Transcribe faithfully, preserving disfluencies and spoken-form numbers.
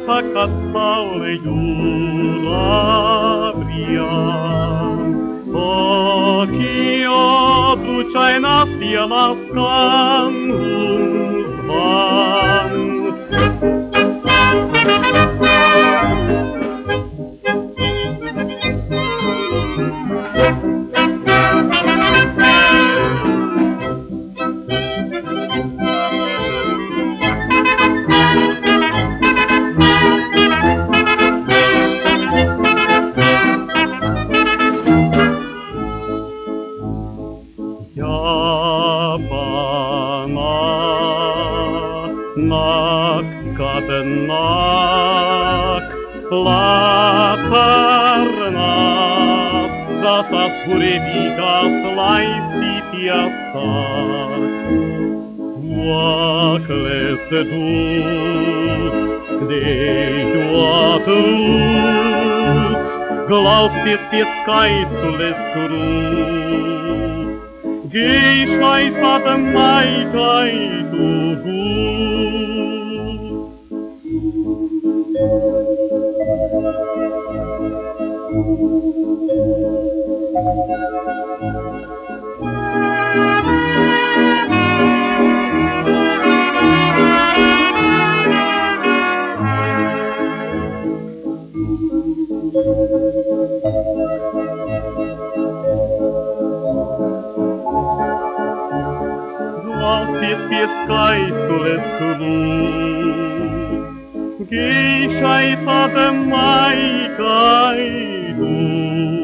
accattare giuraria. Ochio ducei nastia lascan uzvan. Nak cadenac, latarnac, zasas purificas laistitiasac. Oacles de dus, gdei duat luz, glaubst jetzt geistles cruz. Geishai sata mai kai tu Jetzt geistles cruz, Geishai sata mai kai tu.